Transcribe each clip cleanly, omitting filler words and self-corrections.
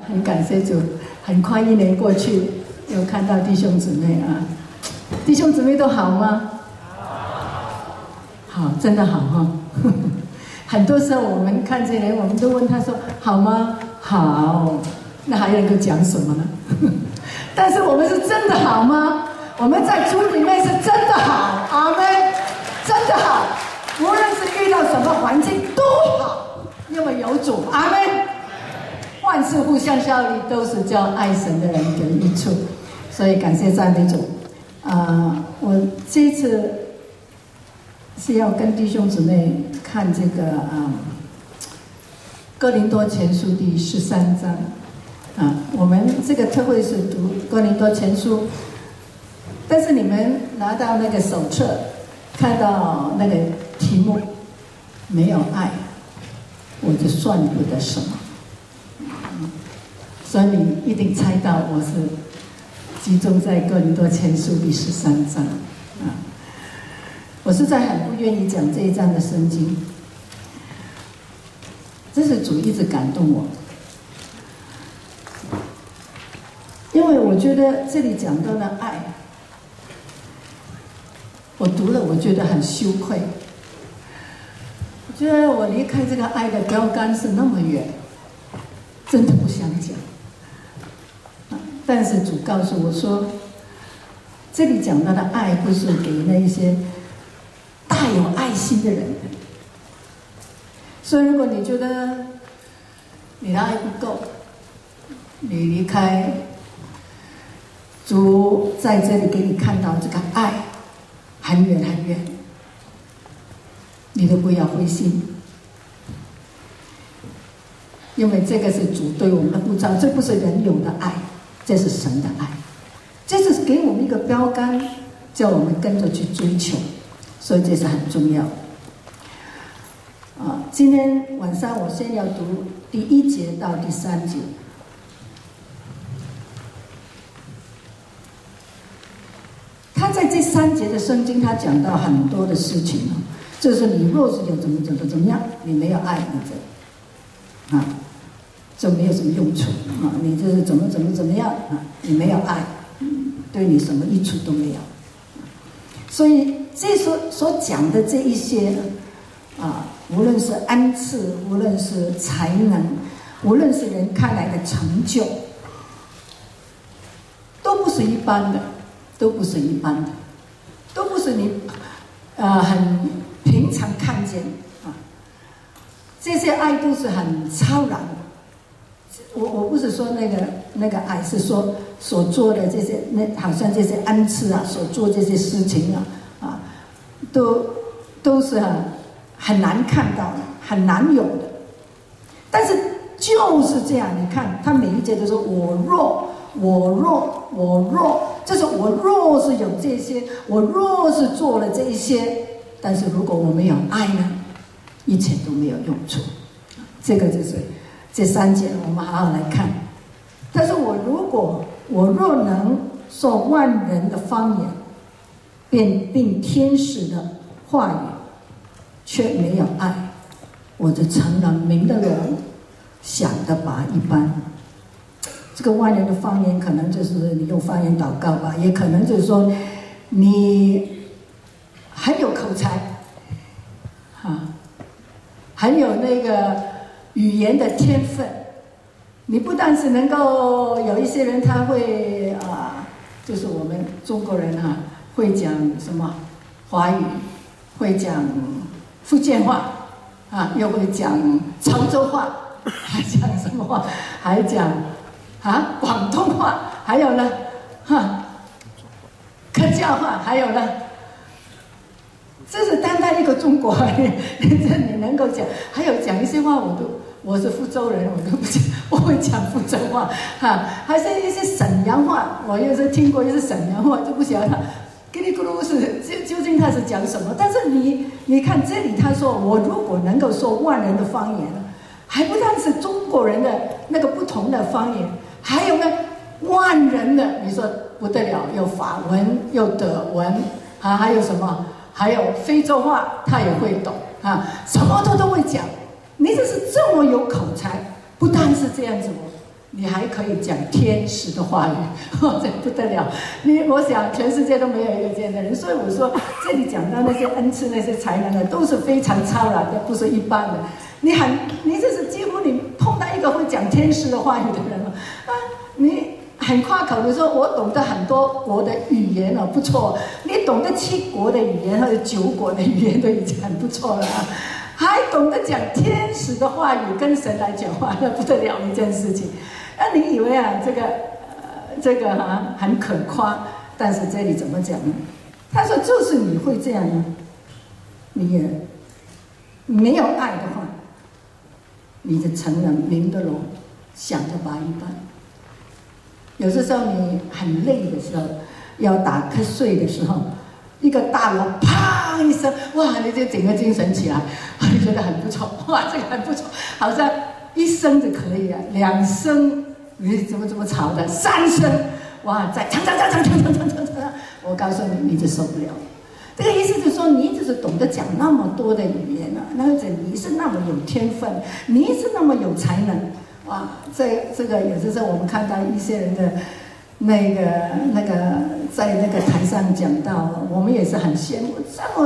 很感谢主，很快1年过去，又看到弟兄姊妹啊，弟兄姊妹都好吗？好，真的好哈。很多时候我们看这人，我们都问他说好吗？好，那还能够讲什么呢？但是我们是真的好吗？我们在主里面是真的好，阿们，真的好，无论是遇到什么环境都好，因为有主，阿们。万事互相效力，都是叫爱神的人得益处，所以感谢赞美主。我这一次是要跟弟兄姊妹看这个哥林多前书第13章。我们这个特会是读哥林多前书，但是你们拿到那个手册，看到那个题目没有爱，我就算不得什么。所以你一定猜到我是集中在哥林多前书第13章我实在很不愿意讲这一章的圣经，这是主一直感动我，因为我觉得这里讲到了爱，我读了我觉得很羞愧，我觉得我离开这个爱的标杆是那么远，真的不想讲。但是主告诉我说，这里讲到的爱不是给那一些大有爱心的人。所以如果你觉得你的爱不够，你离开，主在这里给你看到这个爱很远很远，你都不要灰心，因为这个是主对我们的呼召，这不是人有的爱，这是神的爱，这是给我们一个标杆，叫我们跟着去追求，所以这是很重要。今天晚上我先要读第1节到第3节。他在这3节的圣经，他讲到很多的事情就是你若是有怎么样，你没有爱你这就没有什么用处你就是怎么样你没有爱，对你什么益处都没有。所以这所讲的这一些无论是恩赐，无论是才能，无论是人看来的成就，都不是一般的，都不是你很平常看见这些爱都是很超然的。我不是说那个爱，是说所做的这些，好像这些恩赐所做这些事情都是很难看到的，很难有的。但是就是这样，你看他每一节都说我若，就是我若是有这些，我若是做了这一些，但是如果我没有爱呢，一切都没有用处。这个就是这3节，我们好好来看。但是我若能说万人的方言，并天使的话语，却没有爱，我就成了鸣的人响的拔一般。这个万人的方言，可能就是你用方言祷告吧，也可能就是说你很有口才很有那个语言的天分。你不但是能够有一些人他会就是我们中国人会讲什么华语，会讲福建话又会讲潮州话，还讲什么话？还讲广东话，还有呢客家话，还有呢，这是单单一个中国你能够讲，还有讲一些话我是福州人，我都不讲，我会讲福州话还是一些沈阳话，我也是听过一些沈阳话，就不晓得叽里咕噜是究竟他是讲什么。但是你看这里他说，我如果能够说万人的方言，还不但是中国人的那个不同的方言，还有呢万人的，你说不得了，有法文，有德文还有什么，还有非洲话他也会懂什么都会讲。你这是这么有口才，不但是这样子你还可以讲天使的话语，这不得了！我想全世界都没有一个这样的人，所以我说这里讲到那些恩赐、那些才能的，都是非常超然的，不是一般的。你这是几乎你碰到一个会讲天使的话语的人了啊！你很夸口的说，我懂得很多国的语言哦，不错。你懂得7国的语言或者9国的语言都已经很不错了啊！还懂得讲天使的话语，跟神来讲话，那不得了一件事情。那你以为啊，这个很可夸，但是这里怎么讲呢？他说，就是你会这样呢，你也没有爱的话，你就成了明的罗，想着拔一半。有的时候你很累的时候，要打瞌睡的时候，一个大锣砰一声，哇，你就整个精神起来，你觉得很不错，哇，这个很不错，好像1声就可以了，2声。你怎么吵的？3声，哇，再唱，我告诉你，你就受不了。这个意思就是说，你只是懂得讲那么多的语言啊，那者你是那么有天分，你是那么有才能，哇，这个有的时候我们看到一些人的那个在那个台上讲到，我们也是很羡慕，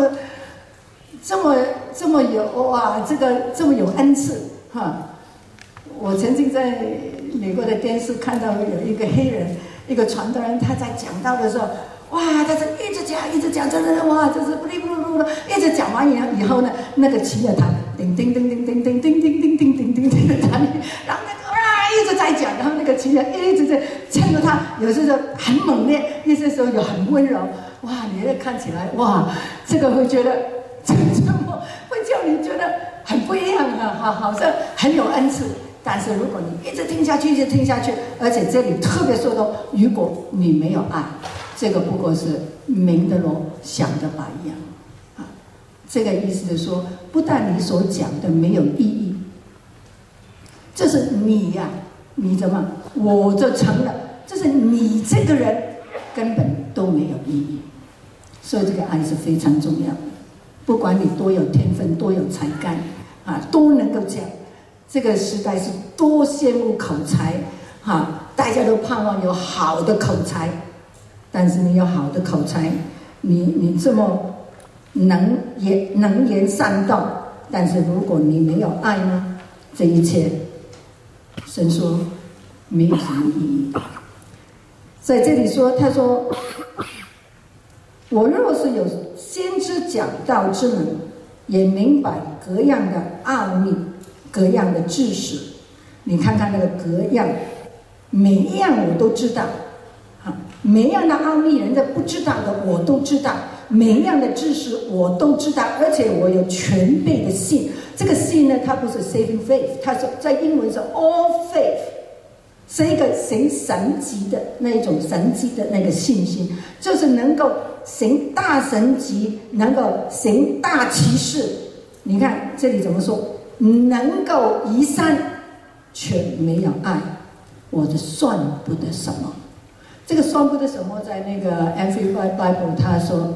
这么有哇，这么有恩赐哈。我曾经在美国的电视看到有一个黑人，一个传道人，他在讲道的时候，哇，他是一直讲，真的哇，就是不哩不噜的，一直讲完以后呢，那个琴的弹叮叮叮叮叮叮叮叮叮叮叮叮叮的弹，然后那个一直在讲，然后那个琴的一直在衬着他，有时候很猛烈，有些时候又很温柔，哇，你那看起来哇，这个会觉得这么会叫你觉得很不一样啊，好像很有恩赐。但是如果你一直听下去，而且这里特别说到，如果你没有爱，这个不过是明的罗想的把一样啊。这个意思是说，不但你所讲的没有意义，这是你呀，你怎么我就成了，就是你这个人根本都没有意义。所以这个爱是非常重要的，不管你多有天分，多有才干啊，都能够讲。这个时代是多羡慕口才，大家都盼望有好的口才，但是你有好的口才，你这么能言善道，但是如果你没有爱呢，这一切，神说没有什么意义。在这里说，他说，我若是有先知讲道之能，也明白各样的奥秘。各样的知识，你看看那个各样，每一样我都知道，每一样的奥秘人家不知道的我都知道，每一样的知识我都知道，而且我有全备的信。这个信呢，它不是 saving faith， 它是在英文是 all faith， 是一个行神迹的那种神迹的那个信心，就是能够行大神迹，能够行大奇事。你看这里怎么说？能够移山，却没有爱，我就算不得什么。这个算不得什么，在那个 Amplified Bible 他说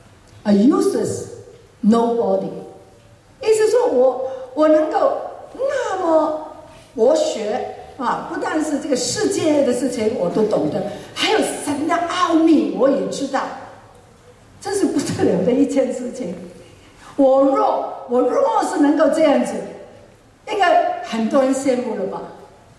，a useless nobody， 意思说我能够那么博学啊，不但是这个世界的事情我都懂得，还有神的奥秘我也知道，这是不得了的一件事情。我若是能够这样子，应该很多人羡慕了吧？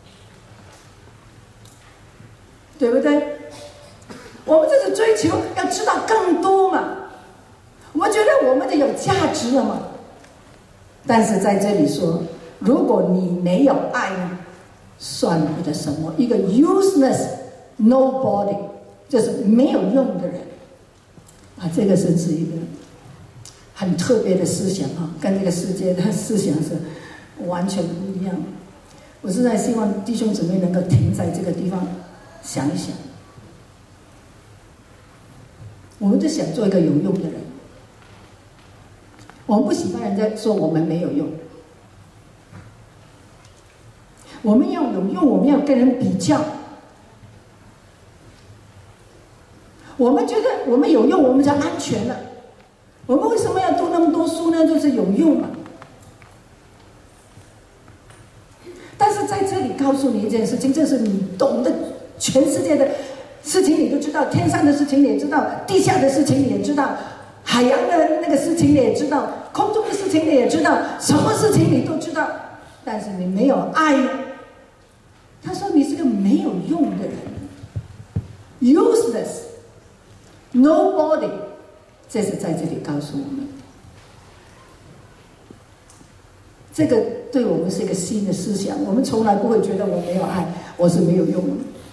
对不对？我们这是追求要知道更多嘛，我们觉得我们就有价值了嘛。但是在这里说，如果你没有爱呢，算不得什么，一个 useless nobody， 就是没有用的人啊。这个是一个很特别的思想啊，跟这个世界的思想是完全不一样。我实在希望弟兄姊妹能够停在这个地方想一想，我们就想做一个有用的人，我们不喜欢人家说我们没有用，我们要有用，我们要跟人比较，我们觉得我们有用，我们就安全了。我们为什么要读那么多书呢？就是有用嘛。但是在这里告诉你一件事情，这是你懂得全世界的事情，你都知道，天上的事情你也知道，地下的事情你也知道，海洋的那个事情你也知道，空中的事情你也知道，什么事情你都知道，但是你没有爱呢？他说你是个没有用的人 ，useless， nobody， 这是在这里告诉我们。这个对我们是一个新的思想，我们从来不会觉得我没有爱，我是没有用的。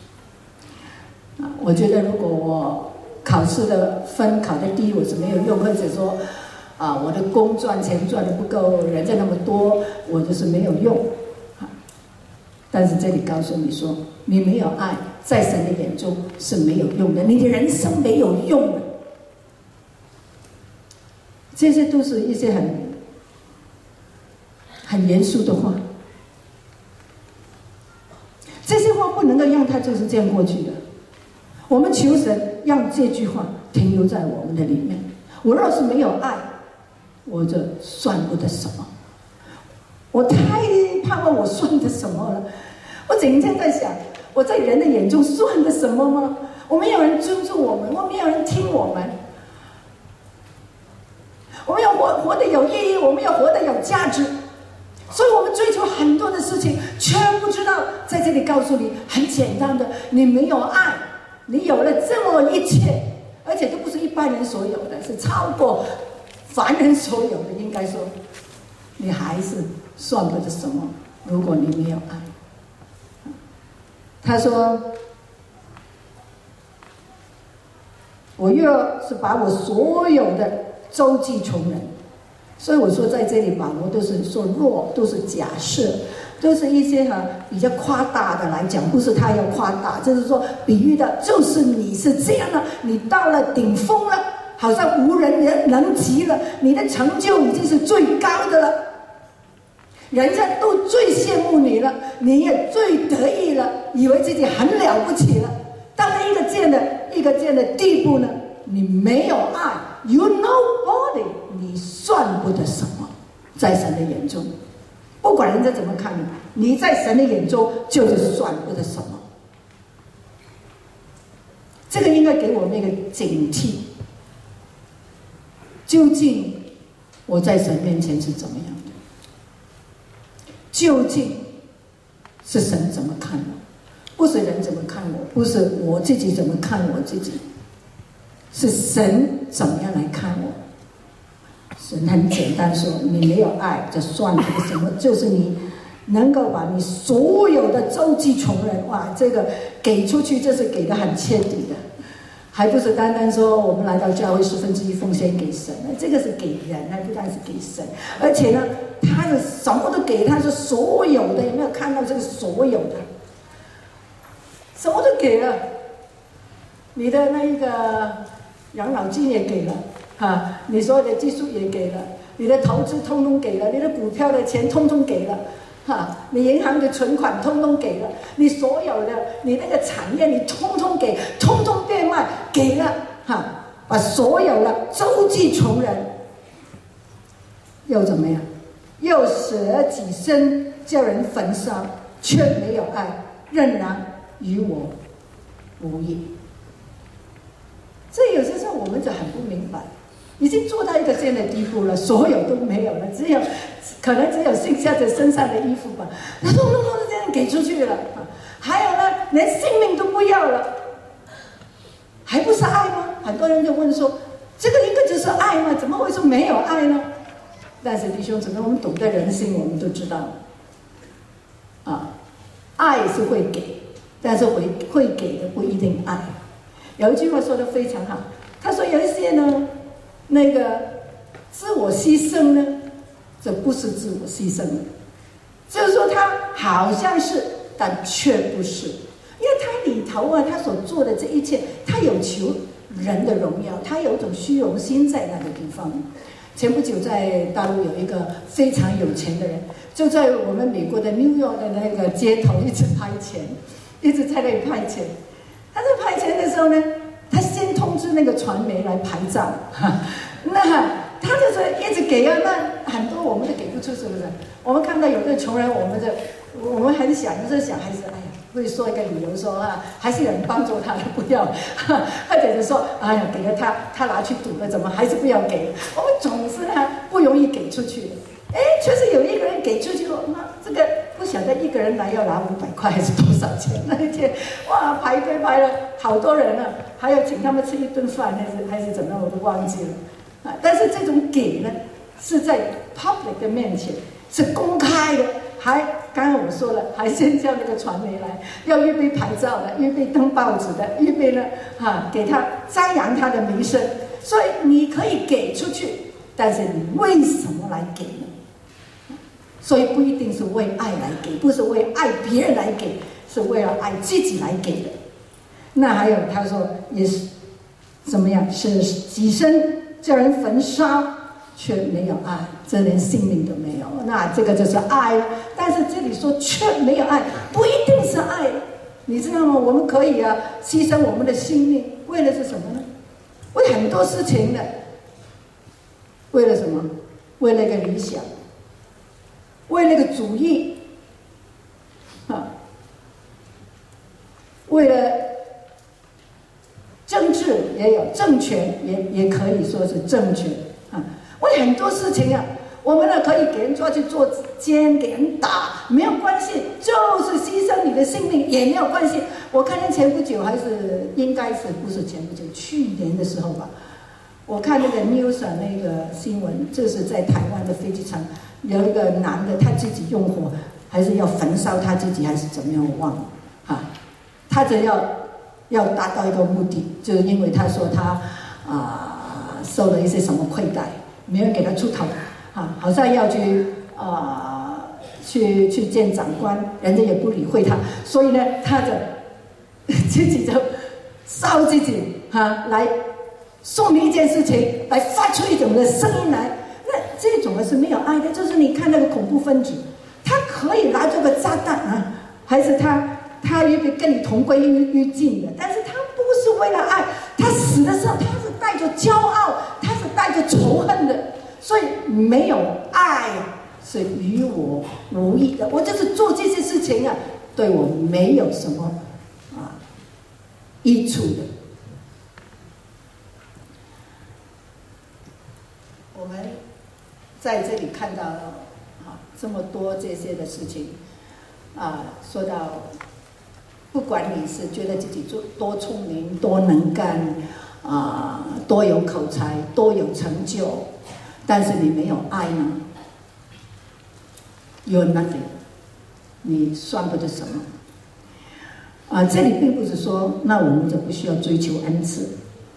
我觉得如果我考试的分考得低，我是没有用，或者说我的工赚钱赚得不够，人家那么多，我就是没有用。但是这里告诉你说，你没有爱，在神的眼中是没有用的，你的人生没有用的。这些都是一些很严肃的话，这些话不能够让它就是这样过去的。我们求神让这句话停留在我们的里面。我若是没有爱，我就算不得什么。我太盼望我算得什么了。我整天在想，我在人的眼中算得什么吗？我没有人尊重我们，我没有人听我们。我们要活得有意义，我们要活得有价值。所以我们追求很多的事情，全不知道在这里告诉你，很简单的，你没有爱，你有了这么一切，而且都不是一般人所有的，是超过凡人所有的，应该说，你还是算不得什么。如果你没有爱，他说，我又是把我所有的周济穷人。所以我说在这里保罗都是说弱，都是假设，都是一些比较夸大的来讲，不是他要夸大，就是说比喻的，就是你是这样的，你到了顶峰了，好像无人能及了，你的成就已经是最高的了，人家都最羡慕你了，你也最得意了，以为自己很了不起了。到了一个这样的地步呢，你没有爱 ，you nobody， 你算不得什么，在神的眼中，不管人家怎么看你，你在神的眼中就是算不得什么。这个应该给我们一个警惕。究竟我在神面前是怎么样的？究竟是神怎么看我？不是人怎么看我，不是我自己怎么看我自己，是神怎么样来看我。神很简单说，你没有爱就算了什么，就是你能够把你所有的周济穷人，哇，这个给出去，这是给的很彻底的，还不是单单说我们来到教会1/10奉献给神，这个是给人，还不单是给神，而且呢，他是什么都给，他是所有的，有没有看到这个所有的？什么都给了，你的那个养老金也给了，你所有的技术也给了，你的投资通通给了，你的股票的钱通通给了，你银行的存款通通给了，你所有的你那个产业你通通给，通通变卖给了，把所有的周济穷人，又怎么样？又舍己身叫人焚烧，却没有爱，仍然与我无益。所以有些时候我们就很不明白，已经做到一个这样的地步了，所有都没有了，可能只有剩下的身上的衣服吧，他通通都是这样给出去了。还有呢，连性命都不要了，还不是爱吗？很多人就问说，这个应该就是爱吗？怎么会说没有爱呢？但是弟兄姊妹，我们懂得人性，我们都知道，爱是会给，但是会给的不一定爱。有一句话说得非常好，他说有一些呢，那个自我牺牲呢，这不是自我牺牲的，就是说他好像是，但却不是，因为他里头他所做的这一切，他有求人的荣耀，他有一种虚荣心在那个地方。前不久在大陆有一个非常有钱的人，就在我们美国的 New York 的那个街头一直拍钱，一直在那里拍钱。他在拍钱的时候呢，他先通知那个传媒来拍照，那他就是一直给那很多我们都给不出，是不是？我们看到有的穷人，我们就我们很小，有时候小孩子，哎呀，会说一个理由说啊，还是有人帮助他的，不要，或者是说，哎呀，给了他，他拿去赌了，怎么还是不要给？我们总是呢不容易给出去的。哎，确实有一个人给出去了，那这个不晓得一个人来要拿500块还是多少钱？那一天哇，排队排了好多人了，还要请他们吃一顿饭，还是怎么样，我都忘记了。啊，但是这种给呢，是在 public 的面前，是公开的。还刚刚我说了，还先叫那个传媒来，要预备牌照的，预备登报纸的，预备呢，给他张扬他的名声。所以你可以给出去，但是你为什么来给呢？所以不一定是为爱来给，不是为爱别人来给，是为了爱自己来给的。那还有他说也是怎么样，是己身叫人焚烧，却没有爱，这连性命都没有，那这个就是爱了。但是这里说却没有爱，不一定是爱，你知道吗？我们可以牺牲我们的性命，为的是什么呢？为很多事情的，为了什么？为了一个理想，为了一个主义，为了政治也有，政权也可以说是政权啊。为很多事情我们呢可以给人抓去做奸，给人打，没有关系，就是牺牲你的性命也没有关系。我看见前不久，还是应该是不是前不久，去年的时候吧，我看那个 news 那个新闻，就是在台湾的飞机场有一个男的，他自己用火，还是要焚烧他自己，还是怎么样，我忘了他只要达到一个目的，就是因为他说他受了一些什么亏待，没人给他出头好像要去见长官，人家也不理会他，所以呢，他就自己就烧自己来说明一件事情，来发出一种的声音来。那这种的是没有爱的，就是你看那个恐怖分子，他可以拿这个炸弹还是他预备跟你同归于尽的，但是他不是为了爱，他死的时候他是带着骄傲，他是带着仇恨的，所以没有爱是与我无益的。我就是做这些事情对我没有什么益处的。我们在这里看到了这么多这些的事情说到不管你是觉得自己多聪明、多能干多有口才、多有成就，但是你没有爱呢 ，you're nothing， 你算不得什么。这里并不是说那我们就不需要追求恩赐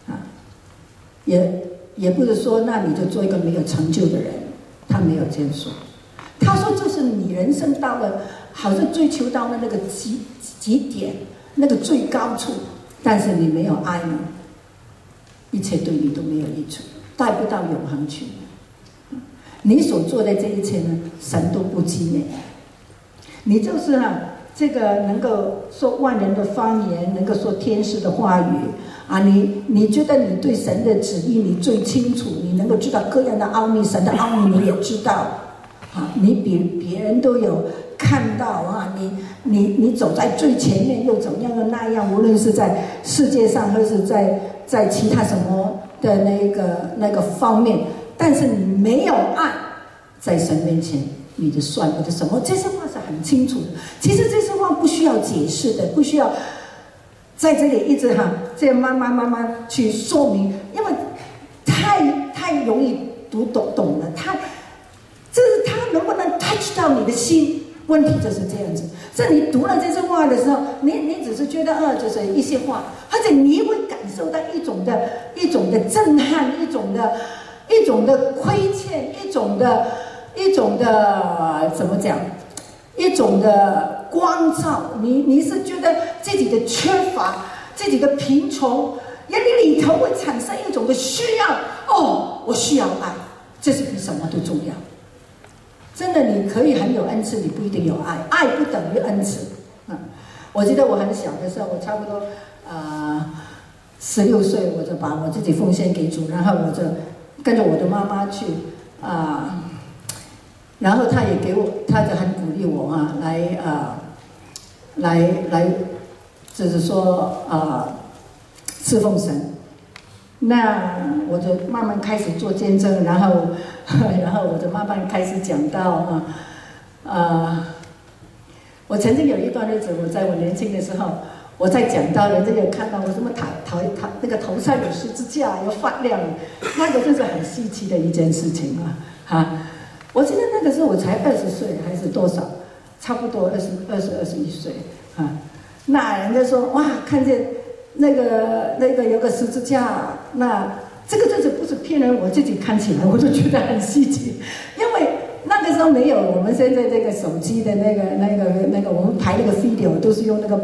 也不是说那你就做一个没有成就的人，他没有这样说。他说就是你人生到了好像追求到了那个极点，那个最高处，但是你没有爱呢，一切对你都没有益处，带不到永恒去。你所做的这一切呢，神都不纪念。你就是这个能够说万人的方言，能够说天使的话语你觉得你对神的旨意你最清楚，你能够知道各样的奥秘，神的奥秘你也知道你比别人都有看到你走在最前面，又怎么样又那样，无论是在世界上或是在其他什么的那个方面，但是你没有爱，在神面前你就算不得什么。这些话是很清楚的，其实这些话不需要解释的，不需要在这里一直这样慢慢去说明，因为太容易懂了，就是他能不能 touch 到你的心，问题就是这样子。这你读了这些话的时候，你只是觉得就是一些话，或者你会感受到一种的震撼，一种的亏欠，一种的怎么讲，一种的光照。你是觉得自己的缺乏，自己的贫穷，你里头会产生一种的需要。我需要爱，这是比什么都重要。真的，你可以很有恩赐，你不一定有爱，爱不等于恩赐。我记得我很小的时候，我差不多16岁，我就把我自己奉献给主，然后我就跟着我的妈妈去然后他也给我，他就很鼓励我啊，来，就是说侍奉神。那我就慢慢开始做见证，然后我就慢慢开始讲到我曾经有一段日子，我在我年轻的时候，我在讲到人家有看到我什么那个头上有十字架，有发亮，那个就是很稀奇的一件事情我记得那个时候我才20岁还是多少，差不多21岁那人家说哇，看见那个有个十字架，那这个就是不是骗人，我自己看起来我就觉得很稀奇，因为那个时候没有我们现在这个手机的那个我们拍那个 video 都是用那个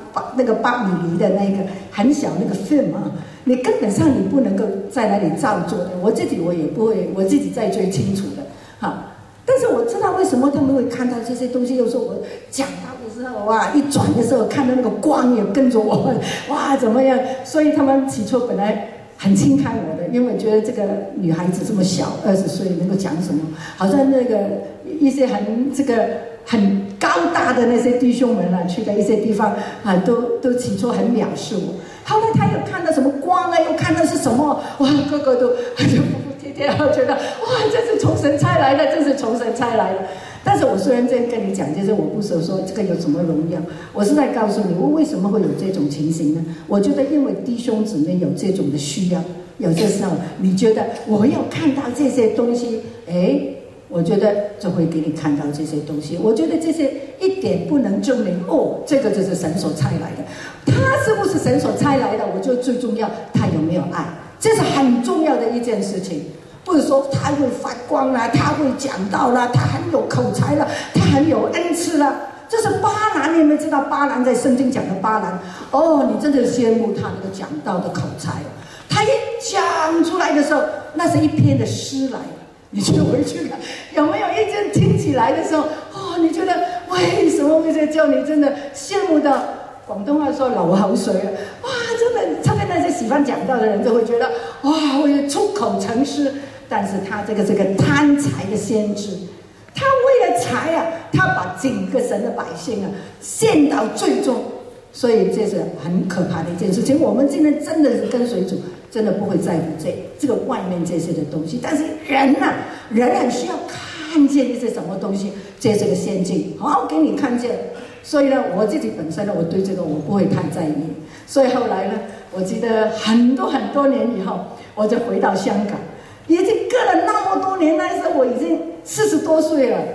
8mm的那个很小那个 film 你根本上你不能够在那里照做的，我也不会，我自己在最清楚的但是我知道为什么他们会看到这些东西。有时候我讲到的时候，哇，一转的时候看到那个光也跟着我，哇，怎么样？所以他们起初本来很轻看我的，因为觉得这个女孩子这么小，20岁能够讲什么？好像那个一些很高大的那些弟兄们去的一些地方都起初很藐视我。后来他又看到什么光又看到是什么，哇，个个都服服帖帖，觉得哇，这是从神差来的，这是从神差来的。但是我虽然这样跟你讲，就是我不是说这个有什么荣耀，我是在告诉你，我为什么会有这种情形呢？我觉得因为弟兄姊妹有这种的需要，有这时候你觉得我要看到这些东西，我觉得就会给你看到这些东西。我觉得这些一点不能证明这个就是神所差来的。他是不是神所差来的？我觉得最重要，他有没有爱，这是很重要的一件事情。不是说他会发光啦，他会讲道啦，他很有口才啦，他很有恩赐啦。这是巴兰，你有没有知道巴兰在圣经讲的巴兰？你真的羡慕他那个讲道的口才他一讲出来的时候，那是一篇的诗来的。你就回去看，有没有一件听起来的时候，你觉得为什么会叫你真的羡慕到？广东话说流口水哇，真的，特别那些喜欢讲道的人就会觉得哇，会出口成诗。但是他这个贪财的先知，他为了财他把整个神的百姓陷到最终，所以这是很可怕的一件事情。我们今天真的是跟随主，真的不会在乎这个外面这些的东西。但是人很需要看见一些什么东西，这是个陷阱，好给你看见。所以呢，我自己本身呢，我对这个我不会太在意。所以后来呢，我记得很多年以后，我就回到香港，已经隔了那么多年，那时候我已经40多岁了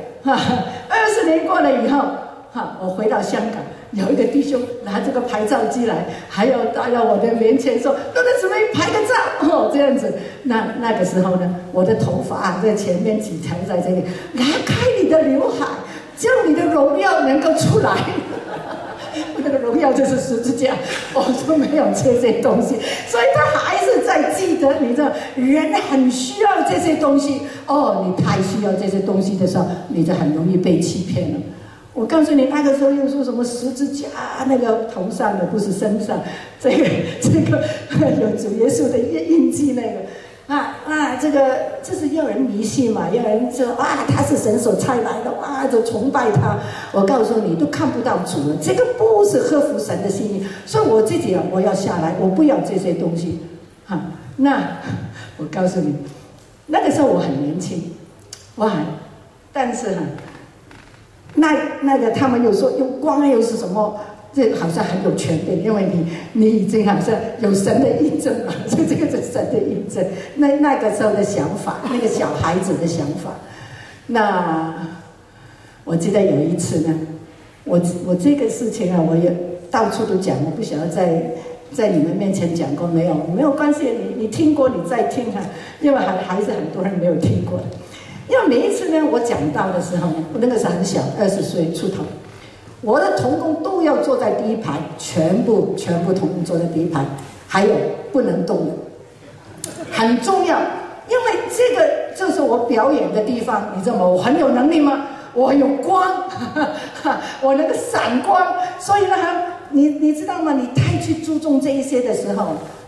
，20年过了以后，我回到香港，有一个弟兄拿这个拍照机来，还要带到我的面前说：“都在准备拍个照这样子。那个时候呢，我的头发在前面几条在这里，拿开你的刘海，叫你的荣耀能够出来。那个荣耀就是十字架，我就没有这些东西，所以他还是在记得。你知道，人很需要这些东西你太需要这些东西的时候，你就很容易被欺骗了。我告诉你，那个时候又说什么十字架，那个头上的不是身上，这个有主耶稣的印记那个。这是要人迷信嘛，要人说他是神所差来的，就崇拜他。我告诉你，都看不到主了，这个不是合乎神的心意。所以我自己我要下来，我不要这些东西。那我告诉你，那个时候我很年轻，但是那个他们有说用光又是什么？这好像很有权柄，因为你已经好像有神的印证嘛，这个是神的印证。那个时候的想法，那个小孩子的想法。那我记得有一次呢，我这个事情我也到处都讲，我不想要在你们面前讲过，没有关系，你听过你再听因为还是很多人没有听过的。因为每一次呢，我讲到的时候呢，我那个时候很小，20岁出头。我的同工都要坐在第一排，全部同工坐在第一排，还有不能动的，很重要，因为这个就是我表演的地方，你知道吗？我很有能力吗？我有光，我能够闪光，所以呢，你知道吗？你太去注重这一些的时候，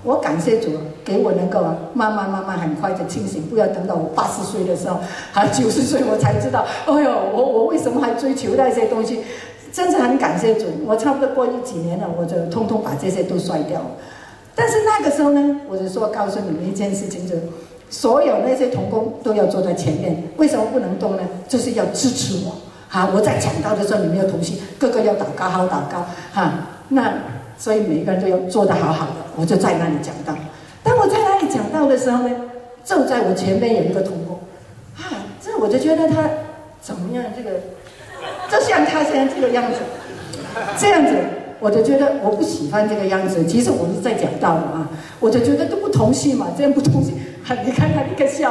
我感谢主，给我能够慢慢很快的清醒，不要等到我80岁的时候，90岁我才知道，哎呦，我为什么还追求那些东西？真是很感谢主，我差不多过几年了，我就通通把这些都甩掉了。但是那个时候呢，我就说告诉你们一件事情，就是所有那些同工都要坐在前面，为什么不能动呢？就是要支持我。我在讲道的时候，你们要同心，个个要祷告，好祷告那所以每个人都要做得好好的，我就在那里讲道。当我在那里讲道的时候呢，就在我前面有一个同工这我就觉得他怎么样，这个就像他现在这个样子，这样子我就觉得我不喜欢这个样子。其实我是在讲道的我就觉得都不同心嘛，这样不同心，你看他那个笑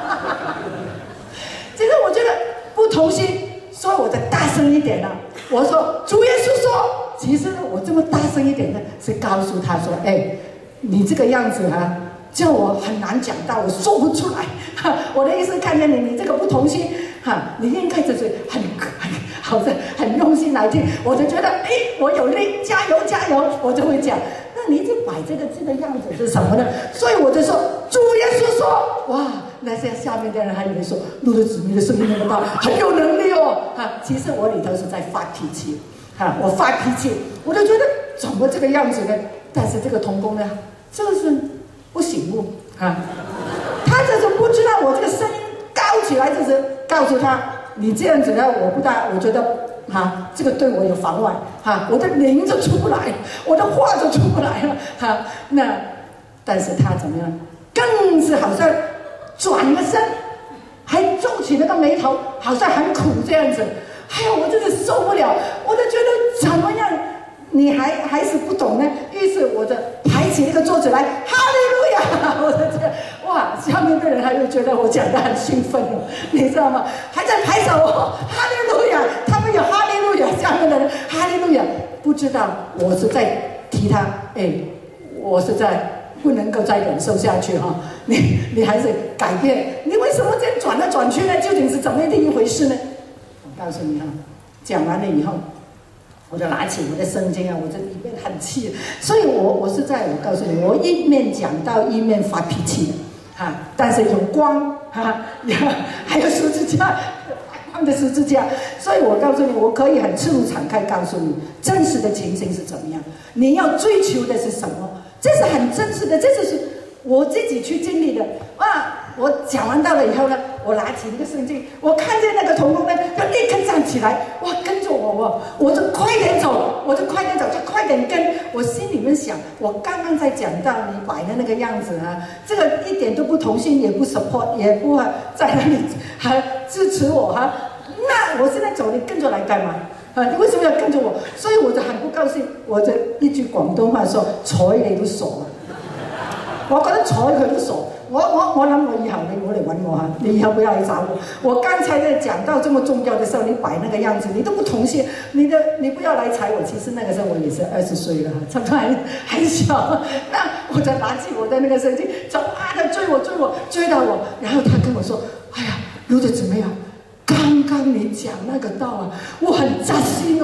其实我觉得不同心，所以我再大声一点我说主耶稣说。其实我这么大声一点呢，是告诉他说，你这个样子叫我很难讲道，我说不出来。我的意思，看见你这个不同心你应该就是好像很用心来听，我就觉得我有力，加油加油，我就会讲。那你就摆这个样子是什么呢？所以我就说主耶稣说，哇，那些下面的人还以为说路德子你的声音那么大，很有能力其实我里头是在发脾气。我发脾气，我就觉得怎么这个样子呢？但是这个同工呢，就是不醒目他就是不知道我这个声音高起来，就是告诉他，你这样子呢，我觉得这个对我有妨碍我的灵就出不来，我的话就出不来了那但是他怎么样？更是好像转了身，还皱起那个眉头，好像很苦这样子。我真的受不了，我就觉得怎么样，你还是不懂呢？于是我就抬起那个桌子来，哈利路亚！我就觉得哇，下面的人还会觉得我讲得很兴奋你知道吗？还在拍手哈利路亚！他们有哈利路亚，下面的人哈利路亚，不知道我是在提他，我是在不能够再忍受下去你还是改变，你为什么这样转来转去呢？究竟是怎么一回事呢？告诉你讲完了以后，我就拿起我的圣经我这里面很气，所以我告诉你，我一面讲道一面发脾气但是有光还有十字架，光的十字架，所以我告诉你，我可以很赤露敞开告诉你，真实的情形是怎么样，你要追求的是什么，这是很真实的，这就是我自己去经历的我讲完道了以后呢，我拿起那个圣经，我看见那个同工呢，就立刻站起来，跟着我就快点走，就快点跟。我心里面想，我刚刚在讲到你摆的那个样子这个一点都不同心，也不 support， 也不在那里支持我那我现在走，你跟着来干嘛？你为什么要跟着我？所以我就很不高兴，我这一句广东话说，睬你都傻我覺得睬佢都傻。我諗我以後你唔好嚟揾我你以後不要來找我。我剛才在講到這麼重要的時候，你擺那個樣子，你都不同心，你不要來踩我。其實那個時候我也是20歲了，差不多還小。那我就拿起我的那個聖經，走他追到我，然後他跟我說：“哎呀，路得怎麼樣？剛剛你講那個道我很扎心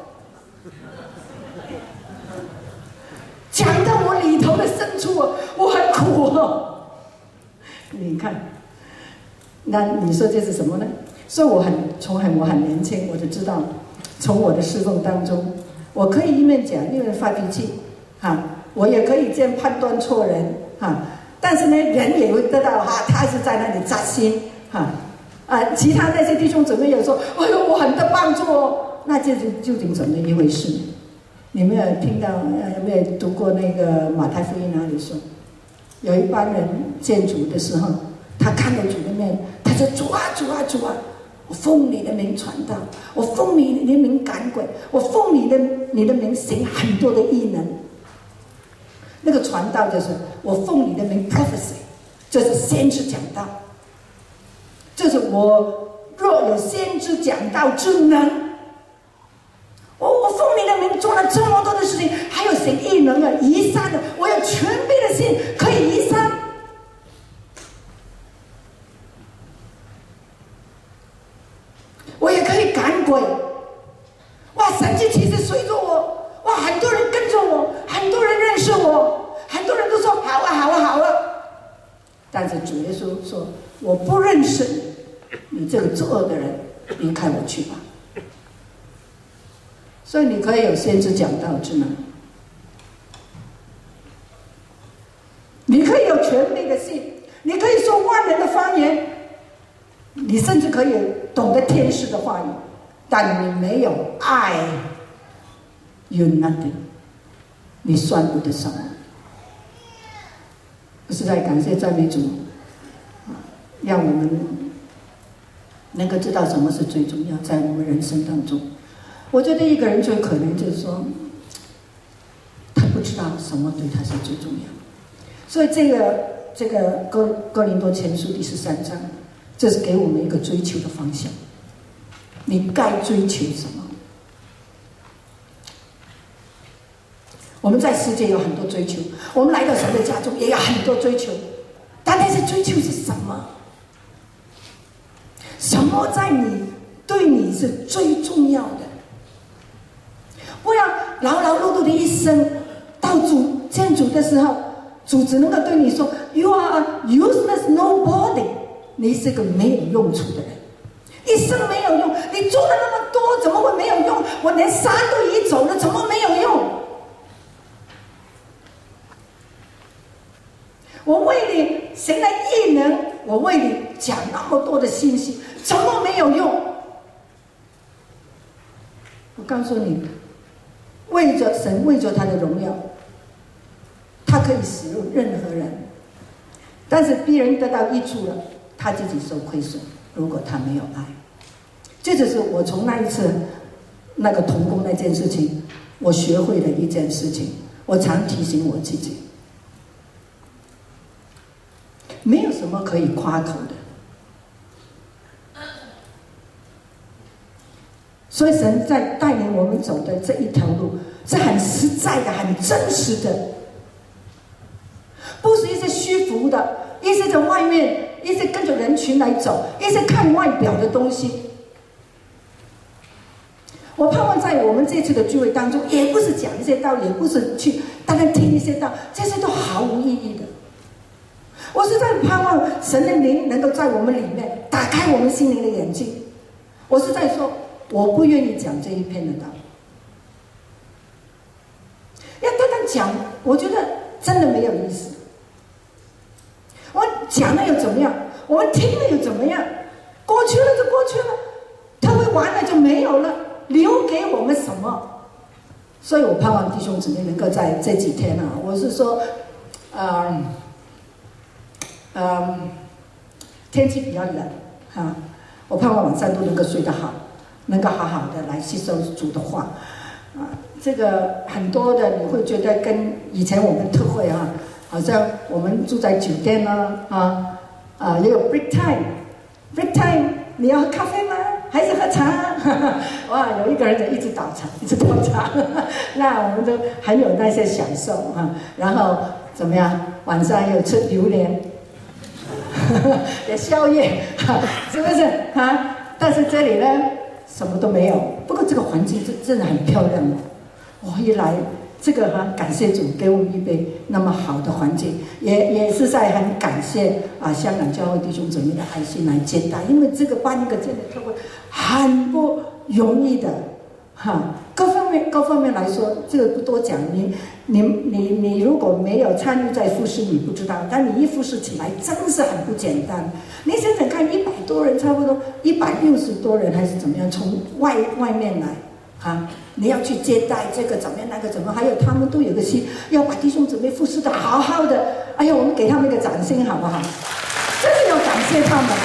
講到我裡頭的深處我很苦你看，那你說這是什麼呢？所以我很年輕，我就知道，從我的侍奉當中，我可以一面講，一面發脾氣，我也可以這樣判斷錯人，但是呢，人也會知道，他是在那裡扎心，其他那些弟兄姊妹也說，哎呦，我很多幫助那這是究竟怎麼一回事？你們有聽到，有沒有讀過那個馬太福音那裡說？有一班人見主的時候，他看到主的面，他說：“主啊，主啊，主啊！我奉你的名傳道，我奉你的名趕鬼，我奉你的名行很多的異能。”那個傳道就是我奉你的名 prophecy， 就是先知講道，就是我若有先知講道之能。我奉你的名做了這麼多的事情，還有行異能的、移山的，我有全備的心可以移山。我也可以趕鬼，哇！神蹟奇事隨着我，哇！很多人跟着我，很多人認識我，很多人都說：“ 是主耶稣说：“我不认识你，你这个作恶的人，离开我去吧。”所以你可以有先知讲道之能，你可以有权柄的信，你可以说万人的方言，你甚至可以懂得天使的话语，但你没有爱 ，you nothing， 你算不得什么。我实在感谢赞美主，让我们能够知道什么是最重要，在我们人生当中。我觉得一个人最可能就是说，他不知道什么对他是最重要。所以这个哥林多前书第13章，这是给我们一个追求的方向。你该追求什么？我们在世界有很多追求，我们来到神的家中也有很多追求，但是追求是什么？什么在对你是最重要的？不要劳劳碌碌的一生，到见主的时候，主只能够对你说 ：“You are a useless nobody， 你是个没有用处的人，一生没有用。你做了那么多，怎么会没有用？我连山都移走了，怎么没有用？我为你行了异能，我为你讲那么多的信息，怎么没有用？”我告诉你。为着神，为着他的荣耀，他可以使用任何人，但是别人得到益处了，他自己受亏损。如果他没有爱，这就是我从那一次那个童工那件事情，我学会了一件事情。我常提醒我自己，没有什么可以夸口的。所以神在带领我们走的这一条路是很实在的、很真实的，不是一些虚浮的，一些在外面，一些跟着人群来走，一些看外表的东西。我盼望在我们这次的聚会当中，也不是讲一些道，也不是去单单听一些道，这些都毫无意义的。我是在盼望神的灵能够在我们里面打开我们心灵的眼睛。我是在说，我不愿意讲这一篇的道，要单单讲，我觉得真的没有意思。我讲了又怎么样？我们听了又怎么样？过去了就过去了，它会完了就没有了，留给我们什么？所以我盼望弟兄姊妹能够在这几天啊，我是说，天气比较冷啊，我盼望晚上都能够睡得好。能够好好的来吸收主的话，这个很多的你会觉得跟以前我们特会啊，好像我们住在酒店也有 break time，break time 你要喝咖啡吗？还是喝茶？哇，有一个人就一直倒茶，一直倒茶，那我们都很有那些享受啊。然后怎么样？晚上又吃榴莲，也宵夜，是不是啊？但是这里呢？什么都没有，不过这个环境真的很漂亮哦！一来这个感谢主给我们一杯那么好的环境，也是在很感谢香港教会弟兄姊妹的爱心来接待，因为这个办一个这样的特会很不容易的各方面来说，这个不多讲。你如果没有参与在服侍，你不知道，但你一服侍起来，真是很不简单。你想想看，100多人，差不多160多人还是怎么样，从外面来你要去接待这个怎么样那个怎么样，还有他们都有个心，要把弟兄姊妹服侍的好好的。哎呀，我们给他们一个掌声好不好？真的要感谢他们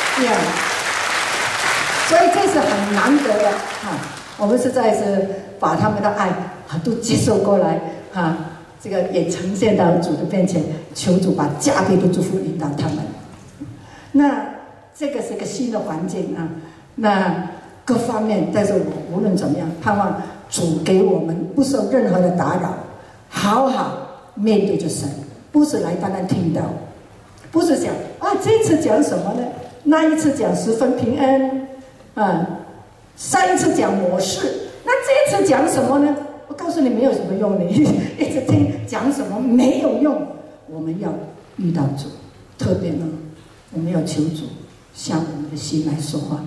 所以这是很难得的我们实在是把他们的爱都接受过来这个也呈现到主的面前，求主把加倍的祝福领导他们。那这个是个新的环境那各方面，但是我无论怎么样，盼望主给我们不受任何的打扰，好好面对着神，不是来单单听到，不是讲这次讲什么呢？那一次讲10分平安上一次讲模式，那这次讲什么呢？我告诉你没有什么用，你一直听讲什么没有用。我们要遇到主， 特别呢，我们要求主向我们的心来说话。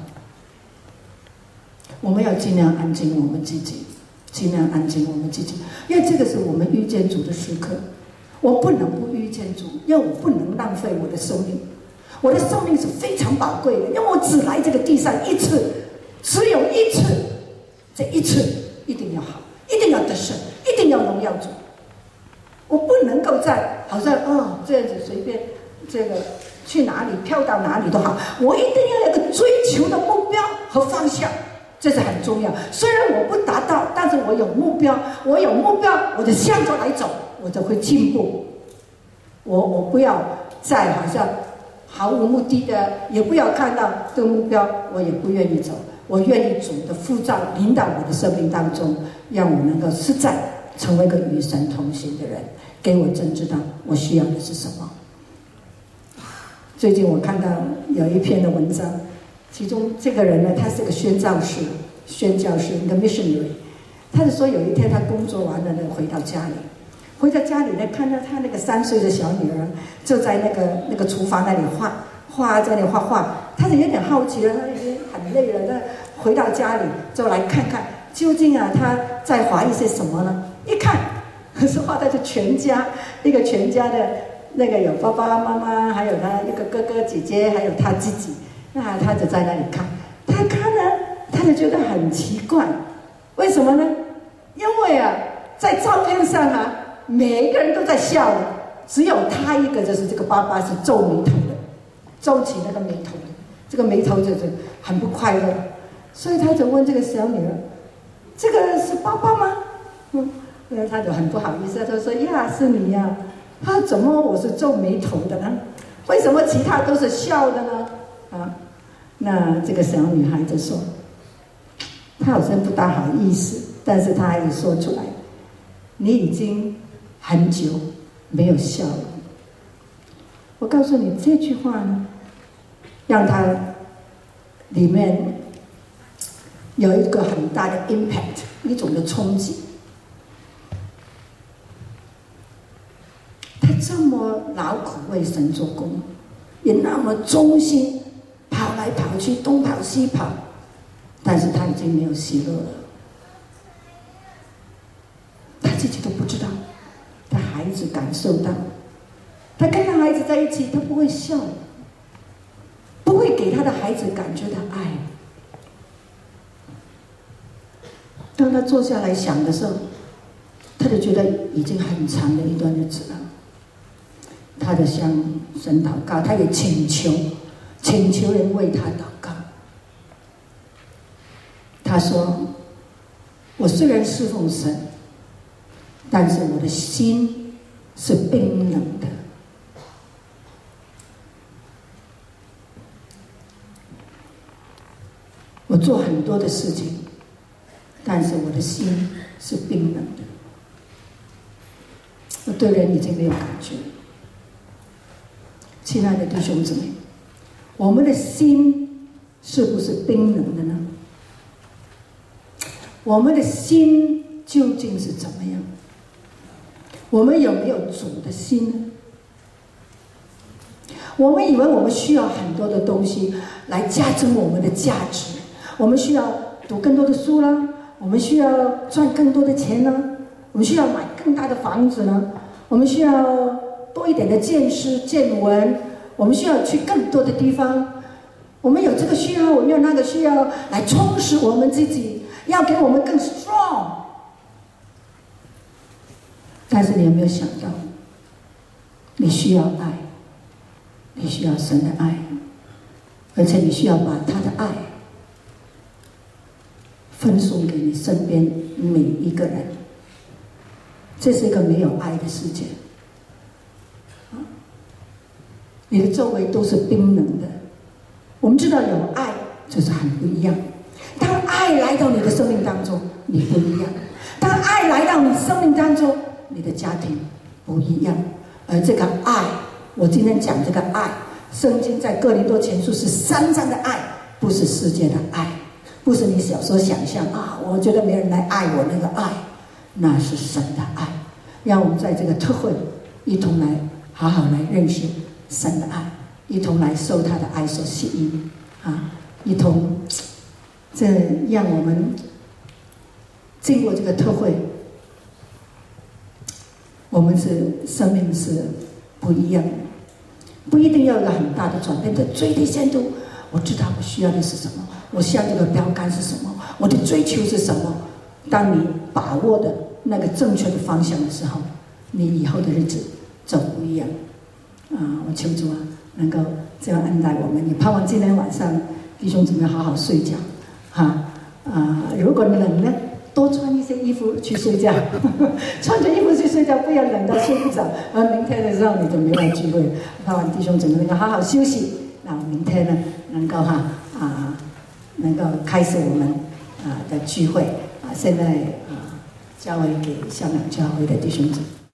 我们要尽量安静我们自己，尽量安静我们自己，因为这个是我们遇见主的时刻。我不能不遇见主，因为我不能浪费我的生命。我的生命是非常宝贵的，因为我只来这个地上一次，只有一次，这一次一定要好，一定要得胜，一定要荣耀主。我不能够在好像这样子随便这个去哪里飘到哪里都好，我一定要有个追求的目标和方向，这是很重要。虽然我不达到，但是我有目标，我有目标，我就向着来走，我就会进步。我不要再好像毫无目的的，也不要看到这个目标，我也不愿意走。我愿意主的呼召领导我的生命当中，让我能够实在成为一个与神同行的人，给我真知道我需要的是什么。最近我看到有一篇的文章，其中这个人呢，他是个宣教士，一个 missionary。他就说有一天他工作完了呢，回到家里呢，看到他那个3岁的小女儿就在那个厨房那里在那里画画，他就有点好奇了，他已经很累了，那回到家里就来看看究竟他在画一些什么呢？一看是画的是全家，一个全家的那个有爸爸妈妈，还有他一个哥哥姐姐，还有他自己。那他就在那里看，他看呢，他就觉得很奇怪，为什么呢？因为在照片上每一个人都在笑的，只有他一个，就是这个爸爸是皱眉头的，皱起那个眉头的，这个眉头就是很不快乐。所以他就问这个小女儿：“这个是爸爸吗？”他就很不好意思，他说：“呀，是你呀。”他怎么我是皱眉头的呢？为什么其他都是笑的呢？那这个小女孩就说，她好像不大好意思，但是她也说出来：“你已经很久没有笑了。”我告诉你这句话呢，让她里面有一个很大的 impact， 一种的冲击。他这么劳苦为神做工，也那么忠心，跑来跑去，东跑西跑，但是他已经没有喜乐了。他自己都不知道，他孩子感受到，他跟他孩子在一起，他不会笑，不会给他的孩子感觉到爱。当他坐下来想的时候，他就觉得已经很长的一段日子了。他就向神祷告，他也请求人为他祷告。他说：“我虽然侍奉神，但是我的心是冰冷的。我做很多的事情，但是我的心是冰冷的。我对人已经没有感觉。”亲爱的弟兄姊妹，我们的心是不是冰冷的呢？我们的心究竟是怎么样？我们有没有主的心呢？我们以为我们需要很多的东西来加增我们的价值，我们需要读更多的书啦，我们需要赚更多的钱呢，我们需要买更大的房子呢，我们需要多一点的见识见闻，我们需要去更多的地方，我们有这个需要，我们有那个需要，来充实我们自己，要给我们更 strong。 但是你有没有想到，你需要爱，你需要神的爱，而且你需要把他的爱分送给你身边每一个人。这是一个没有爱的世界，你的周围都是冰冷的。我们知道有爱就是很不一样，当爱来到你的生命当中，你不一样；当爱来到你生命当中，你的家庭不一样。而这个爱，我今天讲这个爱，圣经在哥林多前书是3章的爱，不是世界的爱，不是你小时候想象啊，我觉得没人来爱我那个爱，那是神的爱。让我们在这个特会一同来好好来认识神的爱，一同来受他的爱所吸引啊，一同这让我们经过这个特会，我们是生命是不一样的，不一定要有一个很大的转变。在最低限度，我知道我需要的是什么，我需要这个标杆是什么，我的追求是什么。当你把握的那个正确的方向的时候，你以后的日子就不一样啊！我求主啊，能够这样恩待我们。也盼望今天晚上弟兄姊妹好好睡觉，哈如果你冷呢，多穿一些衣服去睡觉，穿着衣服去睡觉，不要冷到睡不着。而明天的时候你就没有聚会。盼望弟兄姊妹能够好好休息，那明天呢能够能够开始我们的聚会。现在交回给香港教会的弟兄姊妹。